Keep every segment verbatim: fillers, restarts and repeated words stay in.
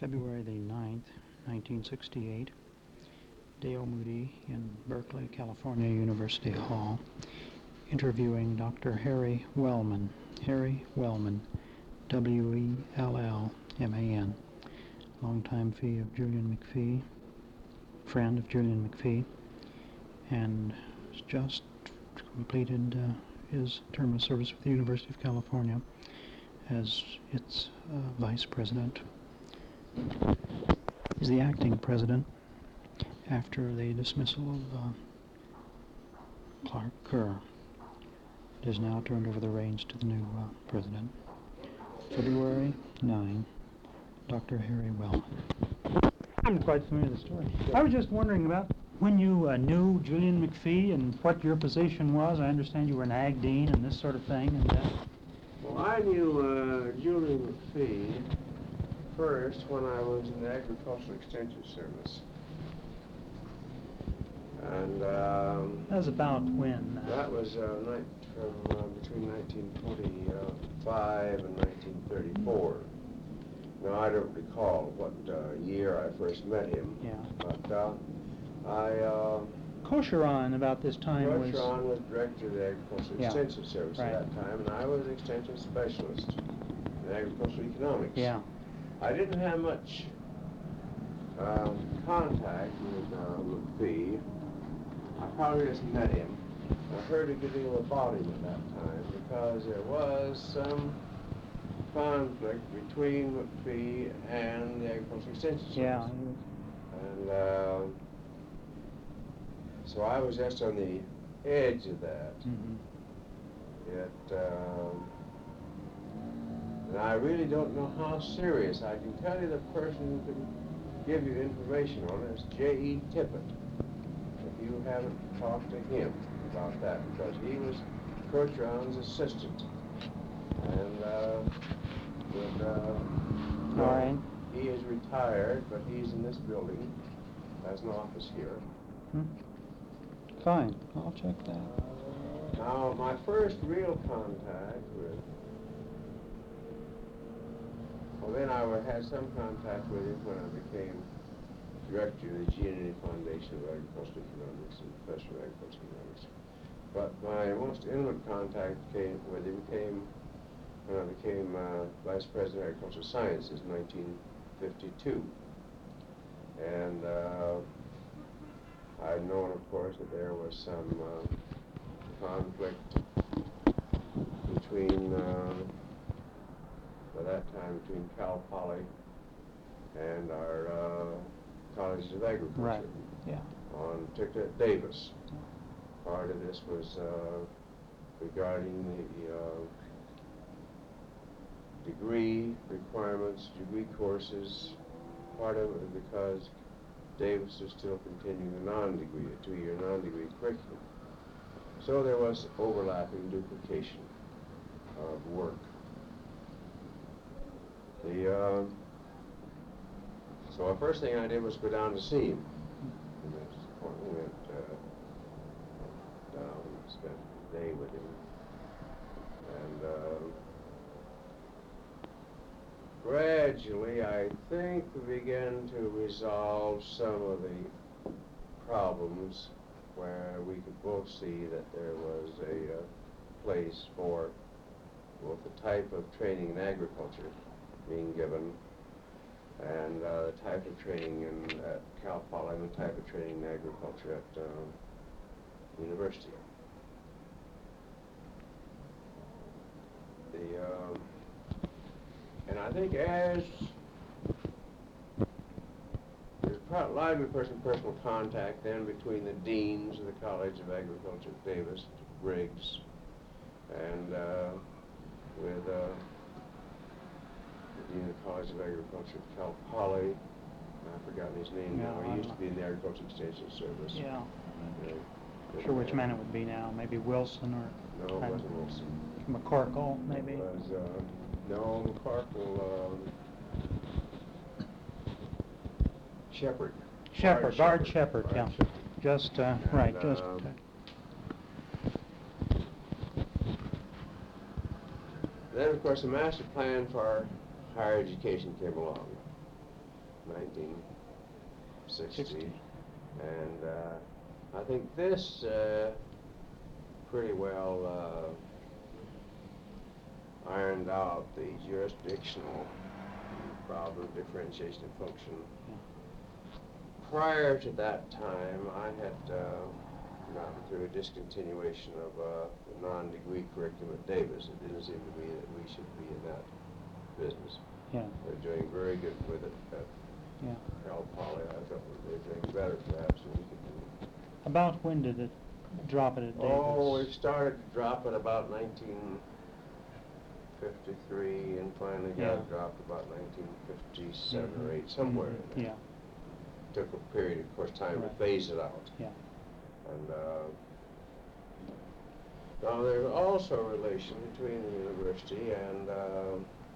February the ninth, nineteen sixty-eight, Dale Moody in Berkeley, California University Hall, interviewing Doctor Harry Wellman. Harry Wellman, W E L L M A N, longtime fee of Julian McPhee, friend of Julian McPhee, and has just completed uh, his term of service with the University of California as its uh, vice president. He's the acting president after the dismissal of uh, Clark Kerr. It has now turned over the reins to the new uh, president. February ninth, Doctor Harry Wellman. I'm quite familiar with the story. I was just wondering about when you uh, knew Julian McPhee and what your position was. I understand you were an ag dean and this sort of thing. And uh, Well, I knew uh, Julian McPhee first when I was in the Agricultural Extension Service. And um, that was about when? Uh, that was uh, night from uh, between nineteen twenty-five and nineteen thirty-four. Now, I don't recall what uh, year I first met him. Yeah. But uh, I... Uh, Kocheron about this time was... Kocheron was director of the Agricultural yeah. Extension Service right. at that time, and I was extension specialist in agricultural economics. Yeah. I didn't have much um, contact with uh, McPhee. I probably just met him. I heard a good deal about him at that time because there was some conflict between McPhee and the Agricultural Extension Service. Yeah. And uh, so I was just on the edge of that. Mm-hmm. It, um, and I really don't know how serious. I can tell you the person who can give you information on it is J E Tippett. If you haven't talked to him about that, because he was Kocheron's assistant. And uh, with, uh, all right. He is retired, but he's in this building. Has an office here. Hmm. Fine, I'll check that. Now, my first real contact with, well, then I had some contact with him when I became director of the Giannini Foundation of Agricultural Economics and professor of agricultural economics. But my most intimate contact came with him came when I became uh, vice president of agricultural sciences in nineteen fifty-two. And uh, I'd known, of course, that there was some uh, conflict between, uh, by that time, between Cal Poly and our uh, colleges of agriculture. Right. Yeah. On particularly at Davis. Part of this was uh, regarding the uh, degree requirements, degree courses. Part of it was because Davis was still continuing a non-degree, a two-year non-degree curriculum. So there was overlapping duplication of work. The uh, so the first thing I did was go down to see him. And we went uh, down and spent the day with him. And uh, gradually, I think we began to resolve some of the problems where we could both see that there was a uh, place for both the type of training in agriculture being given and uh, the type of training in, at Cal Poly and the type of training in agriculture at uh, university. The um, And I think as there's a lot of person personal contact then between the deans of the College of Agriculture at Davis, Briggs, and uh, with uh, the dean of the College of Agriculture at Cal Poly. I've forgotten his name Yeah, now. I He used to don't be in the Agriculture Extension Service. Yeah. Uh, Not sure which man it would be now. Maybe Wilson or No, it wasn't Wilson. McCorkle, maybe. It was, uh, no, McCorkle, um, Shepherd. Shepherd, Bard Shepherd, Shepherd, yeah. Bard Shepherd. Just, uh, And, right, just. um, Uh, Then, of course, the master plan for higher education came along. nineteen sixty. sixty. And uh, I think this uh, pretty well uh, ironed out the jurisdictional problem, differentiation of function. Yeah. Prior to that time, I had uh, gone through a discontinuation of uh, the non-degree curriculum at Davis. It didn't seem to me that we should be in that business. Yeah. They're doing very good with it at Yeah. Cal Poly. I thought they're doing better perhaps than we could do. About when did it drop it at Davis? Oh, it started to drop at about nineteen fifty-three and finally got Yeah. dropped about nineteen fifty-seven Mhm. or eight, somewhere Mhm. in there. Yeah. Took a period, of course, time Right. to phase it out. Yeah. And uh, now there's also a relation between the university and uh,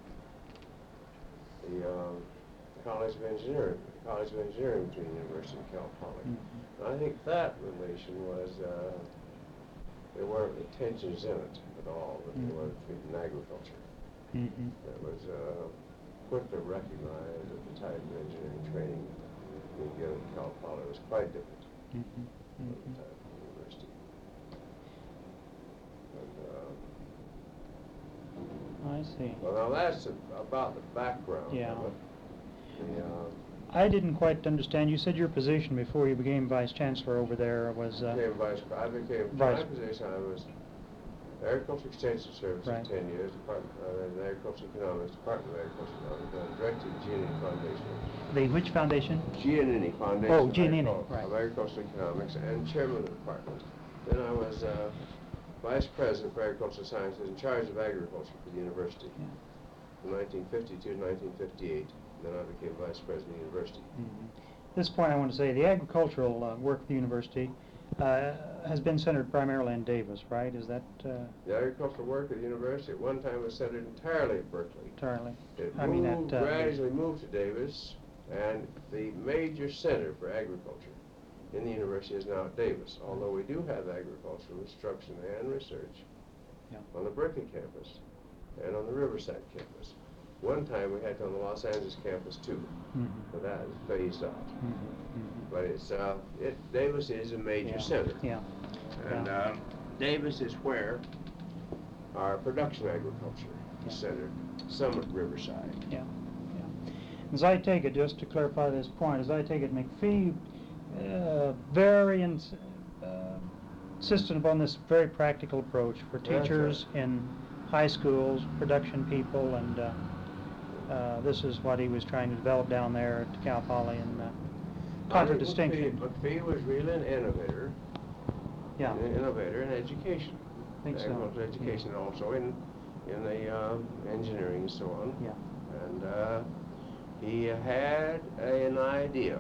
the uh, College of Engineering, the College of Engineering between the University and Cal Poly. Mhm. And I think that relation was, uh, there weren't any tensions in it at all, that Mhm. there were between agriculture. Mhm. That was uh, quickly recognized that the type of engineering training being given at Cal Poly was quite different Mhm. from the Mhm. type of university. And, uh, I see. well, now that's a, about the background Yeah. of it. The, uh, I didn't quite understand. You said your position before you became vice chancellor over there was. Uh, became vice, I became, Vice- my position, I was Agriculture Extension Service for Right. ten years, Department, uh, in Agriculture Economics, Department of Agriculture Economics, and directed the Giannini Foundation. the which foundation? Giannini Foundation. Oh, of Giannini, Agricul- right. Of Agricultural Economics and chairman of the department. Then I was uh, vice president for agricultural sciences in charge of agriculture for the university Yeah. from nineteen fifty-two to nineteen fifty-eight. Then I became vice president of the university. Mhm. At this point, I want to say the agricultural uh, work of the university uh, has been centered primarily in Davis, right? Is that uh, The agricultural work at the university at one time was centered entirely at Berkeley. entirely? It I mean, moved, at, uh, gradually moved to Davis, and the major center for agriculture in the university is now at Davis, although we do have agricultural instruction and research Yeah. on the Berkeley campus and on the Riverside campus. One time we had it on the Los Angeles campus too, Mhm. but that is phased out. Mhm. Mhm. But it's, uh, it, Davis is a major Yeah. center. Yeah. And Yeah. uh, Davis is where our production agriculture Yeah. is centered, some at Riverside. Yeah, yeah. As I take it, just to clarify this point, as I take it, McPhee uh, very ins- uh, insistent upon this very practical approach for That's right. teachers in high schools, production people, and uh, uh, this is what he was trying to develop down there at Cal Poly in uh, contradistinction. McPhee, McPhee was really an innovator. Yeah, An innovator in education. I think so. Agricultural education also in, in the uh, engineering and so on. yeah, And uh, he had an idea.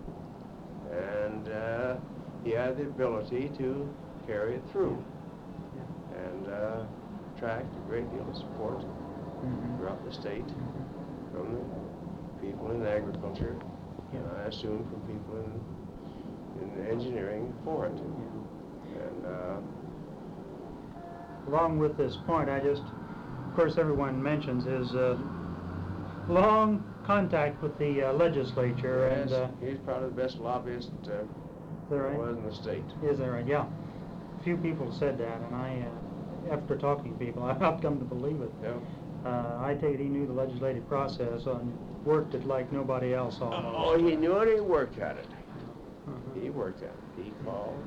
And uh, he had the ability to carry it through. yeah. And uh, attract a great deal of support Mhm. throughout the state Mhm. from the people in agriculture, Yeah. and I assume from people in, in engineering for it. Yeah. And uh, Along with this point, I just, of course, everyone mentions his uh, long contact with the uh, legislature, and yes, uh, he's probably the best lobbyist uh, is that there right? was in the state. Is that right? Yeah. A few people said that, and I, uh, after talking to people, I've come to believe it. Yeah. Uh, I take it he knew the legislative process and worked it like nobody else almost. Oh, he knew it. He worked at it. Uh-huh. He worked at it. He called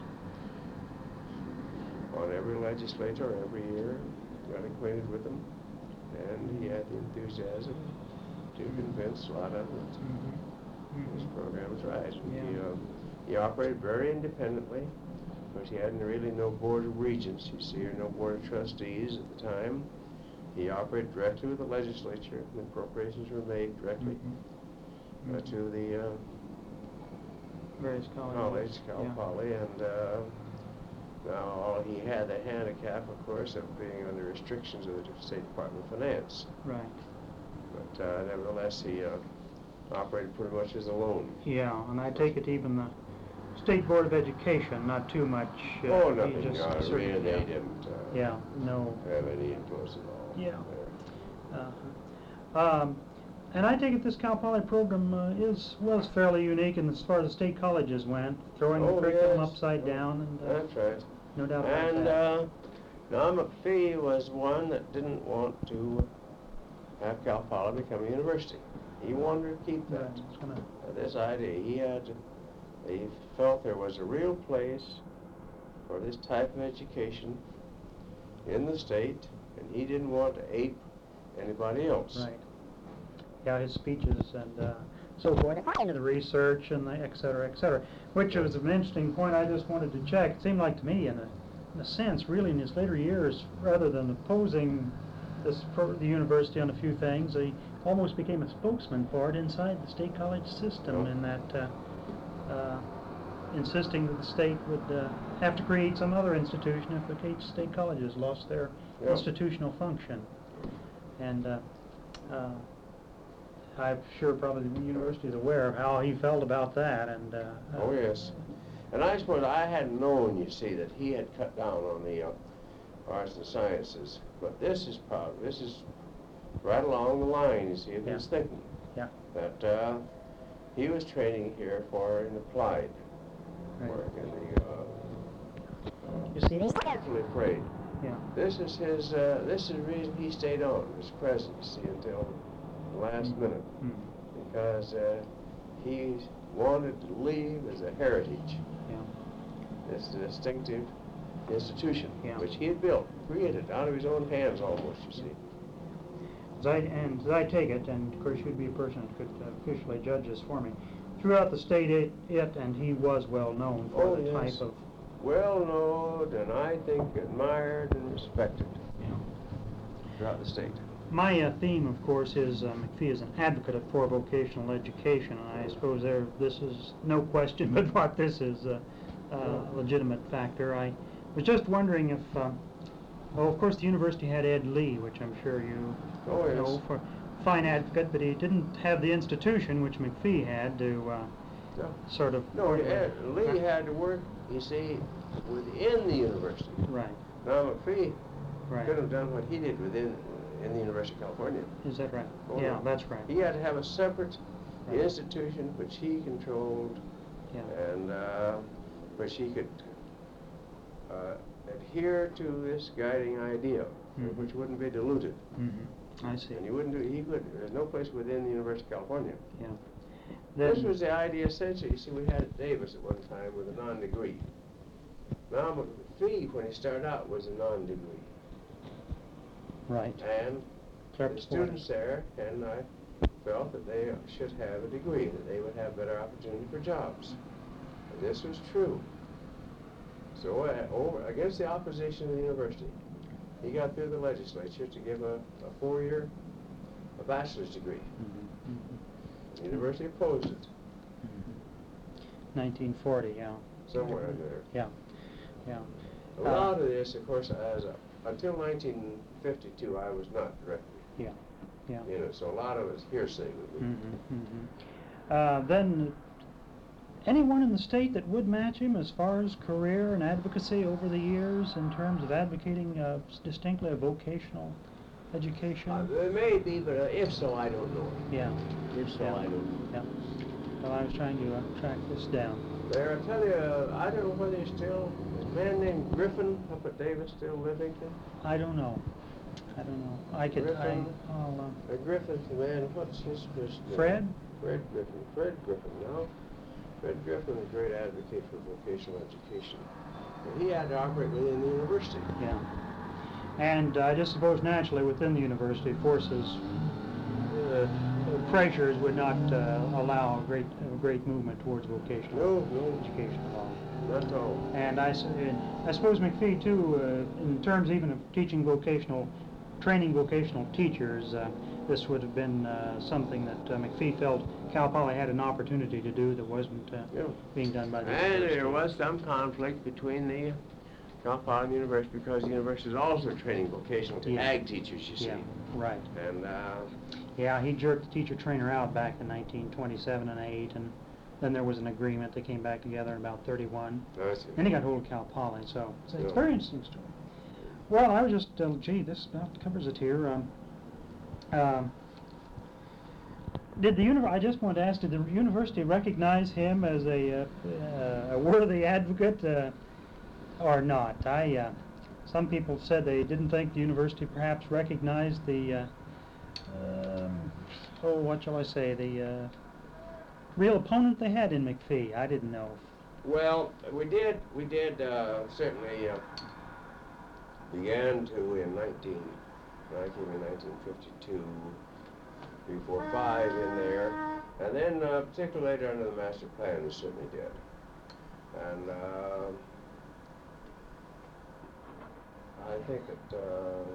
on every legislator every year, got acquainted with them, and he had the enthusiasm to convince a lot of them that Mhm. this Mhm. program was right. He, Yeah. uh, he operated very independently, because he hadn't really no board of regents, you see, or no board of trustees at the time. He operated directly with the legislature, and appropriations were made directly Mhm. uh, Mhm. to the uh, Various colleges. college, Cal Yeah. Poly, and uh, now he had the handicap, of course, of being under restrictions of the State Department of Finance. Right. But uh, nevertheless, he uh, operated pretty much as a lone. Yeah, and I take it even the State Board of Education, not too much. Uh, Oh, he nothing. just Uh, certainly- really, yeah. they didn't uh, Yeah, no. have any influence at all. Yeah. there. Uh, um, And I take it this Cal Poly program uh, is, well, it's fairly unique in as far as the state colleges went, throwing Oh, the curriculum yes. upside Oh, down, and uh, That's right. no doubt about And that. uh, now McPhee was one that didn't want to have Cal Poly become a university. He wanted to keep that. Right, it's gonna- Uh, this idea, he had, he felt there was a real place for this type of education in the state, and he didn't want to ape anybody else. Right. Yeah, his speeches and uh, so forth, into the research and the et cetera, et cetera, which was an interesting point I just wanted to check. It seemed like to me, in a, in a sense, really in his later years, rather than opposing this pro the university on a few things, he almost became a spokesman for it inside the state college system, Oh. in that uh, uh, insisting that the state would uh, have to create some other institution if the state colleges lost their Yeah. institutional function. And uh, uh, I'm sure probably the university is aware of how he felt about that. And uh, Oh, yes. And I suppose I hadn't known, you see, that he had cut down on the uh, arts and sciences. But this is probably, this is right along the line, you see, of his Yeah. thinking. Yeah. That uh, he was training here for an applied Right. work in the, uh, You see, carefully afraid. yeah, This is his, uh, this is the reason he stayed on, his presidency until the last Mm. minute. mm, Because uh, he wanted to leave as a heritage yeah, this distinctive institution, Yeah. which he had built, created out of his own hands almost, you see. as I, and as I take it, and of course you'd be a person that could uh, officially judge this for me. Throughout the state, it, it and he was well known for Oh, the yes. type of, Well known, and I think admired and respected you know. throughout the state. My uh, theme, of course, is uh, McPhee is an advocate for vocational education, and I suppose there, this is no question but what this is a, a legitimate factor. I was just wondering if, uh, well, of course, the university had Ed Lee, which I'm sure you Oh, yes. know, for fine advocate, but he didn't have the institution which McPhee had to uh, No, sort of. no Ed, Lee had to work, you see, within the university. Right, Now, McPhee right. couldn't have done what he did within in the University of California. Is that right? Oh, Yeah, no. that's right. He had to have a separate Right. institution which he controlled Yeah. and uh, which he could uh, adhere to this guiding idea, Mhm. which wouldn't be diluted. Mm-hmm. I see. And he wouldn't do, he could, there's no place within the University of California. Yeah. This Then- was the idea essentially, you see, we had at Davis at one time with a non-degree. Now, McPhee, when he started out, was a non-degree. Right. And Clerk the of Board. students there, and I felt that they should have a degree, that they would have better opportunity for jobs. And this was true. So, uh, over, against the opposition of the university, he got through the legislature to give a, a four-year, a bachelor's degree. Mhm, mhm, The university opposed it, mhm. nineteen forty, yeah. somewhere in there. Yeah, yeah. A lot of this, of course, as a, until nineteen fifty-two, I was not directly Yeah, yeah. in it, so a lot of it's hearsay with me. Mhm, mhm. Uh, then, anyone in the state that would match him as far as career and advocacy over the years in terms of advocating uh, distinctly a vocational education? Uh, there may be, but uh, if so, I don't know. Yeah, If so, Yeah. I don't know. yeah. Well, I was trying to uh, track this down. There, I tell you, uh, I don't know whether he's still, is a man named Griffin up at Davis still living there? I don't know. I don't know. I could, I, Griffin. I'll, uh, Uh, Griffin's the man, what's his first name? Fred? Fred Griffin, Fred Griffin, no? Fred Griffin was a great advocate for vocational education. But he had to operate within the university. yeah. And I just suppose naturally within the university forces, uh, pressures would not uh, allow a great, a great movement towards vocational No, no, education at all. not at all. And I, s- and I suppose McPhee too, uh, in terms even of teaching vocational, training vocational teachers, uh, this would have been uh, something that uh, McPhee felt Cal Poly had an opportunity to do that wasn't uh, Yeah. being done by the And university. there was some conflict between the Cal Poly University because the university is also training vocational Yeah. ag teachers, you see. Yeah, right. And uh, Yeah, he jerked the teacher trainer out back in nineteen twenty-seven and eight, and then there was an agreement. They came back together in about thirty-one. that's it. Then he got hold of Cal Poly, so it's, it's a Yeah. very interesting story. Well, I was just, uh, gee, this about covers it here. Um, um, did the uni- I just wanted to ask, did the university recognize him as a, uh, uh, a worthy advocate uh, or not? I, uh, some people said they didn't think the university perhaps recognized the, uh, um, oh, what shall I say, the uh, real opponent they had in McPhee. I didn't know. Well, we did, we did uh, certainly uh, began to in nineteen, when I came in nineteen fifty-two, three, four, five in there, and then uh, particularly later under the master plan we certainly did. And uh, I think that uh,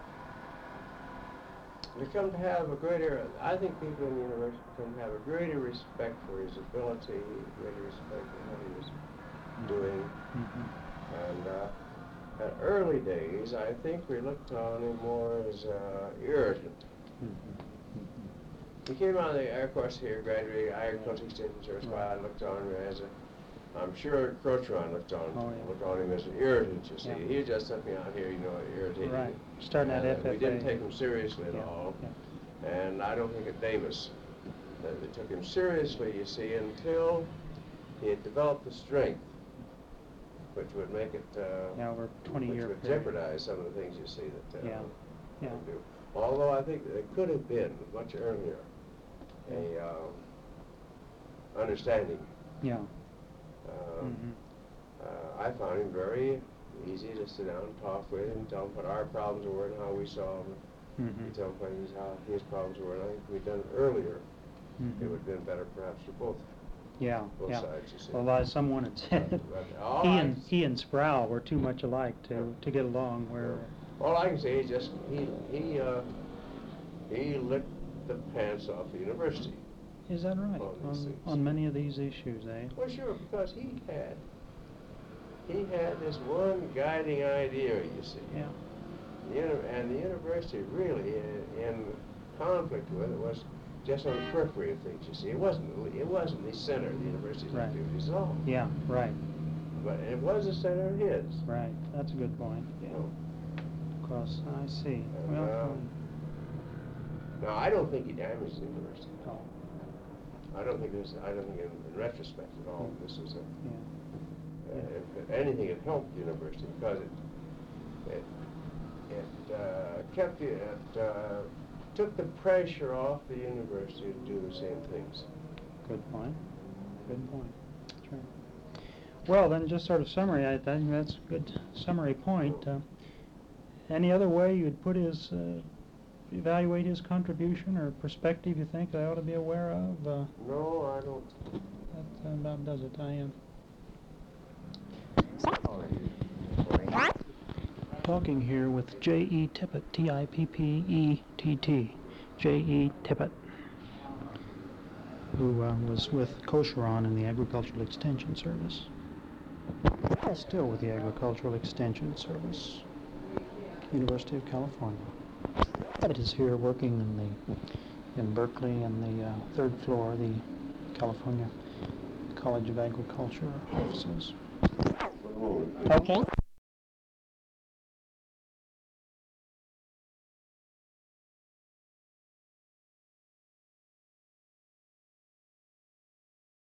we come to have a greater, I think people in the university come to have a greater respect for his ability, greater respect for what he was doing. Mm-hmm. And uh, at early days, I think we looked on him more as uh, irritant. Mm-hmm. He came out of the Air Force here, graduated Agriculture Extension Service. Right. I looked on him as a, I'm sure Crotron looked on, oh, yeah. looked on him as an irritant, you see. Yeah. He was just something out here, you know, irritating. Right. Starting at uh, F F A. We didn't take him seriously at yeah. all. Yeah. And I don't think at Davis that they took him seriously, you see, until he had developed the strength, which would make it, uh, yeah, over twenty which year would period. jeopardize some of the things you see that uh, Yeah. Yeah. they do. Although I think that it could have been much earlier a uh, understanding. Yeah. Uh, Mm-hmm. uh, I found him very easy to sit down and talk with and tell him what our problems were and how we saw them. Mm-hmm. We tell him what his, how his problems were, and I think if we'd done it earlier, Mm-hmm. it would have been better perhaps for both, Yeah, both yeah. sides, you see. Well, as someone had said, But- but all he I and can s- he and Sproul were too much alike to Yeah. to get along. Where All I can say is just he he uh, he licked the pants off the university. is that right? on these On, things. on many of these issues, eh? Well, sure, because he had he had this one guiding idea, you see. Yeah. The uni- and the university really, in, in conflict with it, was just on the periphery of things. You see, it wasn't it wasn't the center of the university's Right. activities at all. Yeah. Right. But it was the center of his. Right. That's a good point. You Yeah. know. Of course, I see. And, Well. uh, um, Now, I don't think he damaged the university. oh, I don't think this. I don't think in, in retrospect at all, this was a. yeah. Uh, if, if anything, it helped the university because it it it uh, kept the, it uh, took the pressure off the university to do the same things. Good point. Good point. That's right. Well, then, just sort of summary. I think that's a good summary point. Uh, any other way you'd put his, uh, evaluate his contribution or perspective you think I ought to be aware of? Uh, No, I don't. that about does it. I am. Talking here with J E Tippett, T I P P E T T, J E Tippett, who uh, was with Kosheron in the Agricultural Extension Service. Still with the Agricultural Extension Service, University of California. It is here working in the in Berkeley in the uh, third floor, the California College of Agriculture offices. For the moment. Okay.